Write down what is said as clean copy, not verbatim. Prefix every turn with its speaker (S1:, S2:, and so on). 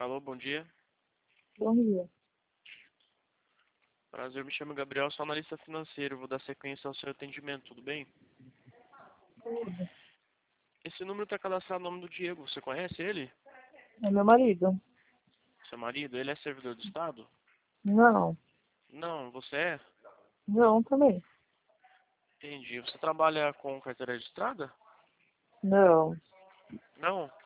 S1: Alô, bom dia.
S2: Bom dia.
S1: Prazer, me chamo Gabriel, sou analista financeiro. Vou dar sequência ao seu atendimento, tudo bem?
S2: Tudo.
S1: Esse número está cadastrado no nome do Diego. Você conhece ele?
S2: É meu marido?
S1: Seu marido? Ele é servidor do Estado?
S2: Não.
S1: Não, você é?
S2: Não também.
S1: Entendi. Você trabalha com carteira registrada?
S2: Não.
S1: Não?